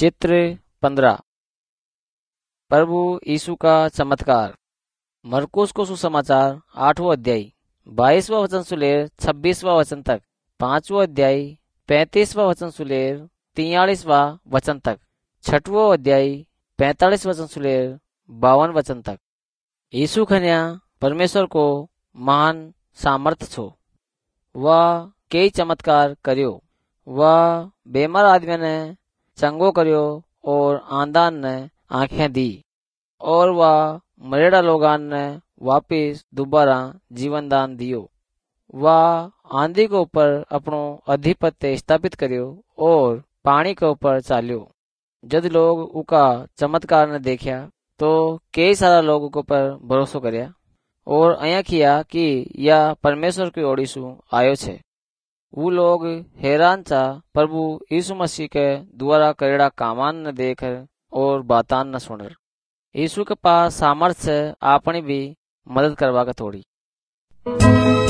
चित्र 15। प्रभु यीशु का चमत्कार। मरकुस को सुसमाचार 8वां अध्याय 22वां वचन से लेकर 26वां वचन तक, 5वां अध्याय 35वां वचन से लेकर 43वां वचन तक, 6वां अध्याय 45 वचन से लेकर 52 वचन तक। यीशु खन्या परमेश्वर को महान सामर्थ छो। वह कई चमत्कार कर्यो। वह बेमार आदमी ने चंगो कर्यो और आंधान ने आंखें दी, और वह मरेड़ा लोगान ने वापिस दोबारा जीवन दान दियो। वह आंधी के ऊपर अपनो अधिपत्य स्थापित कर्यो और पानी के ऊपर चाल्यो। जब लोग उका चमत्कार ने देखा तो कई सारा लोग उके ऊपर भरोसा करया और अया किया कि यह परमेश्वर की ओर सु आयो छे। वो लोग हैरान चा प्रभु यीशु मसीह के द्वारा करेड़ा कामान न देखकर और बातान न सुनर। यीशु के पास सामर्थ्य आपनी भी मदद करवा के थोड़ी।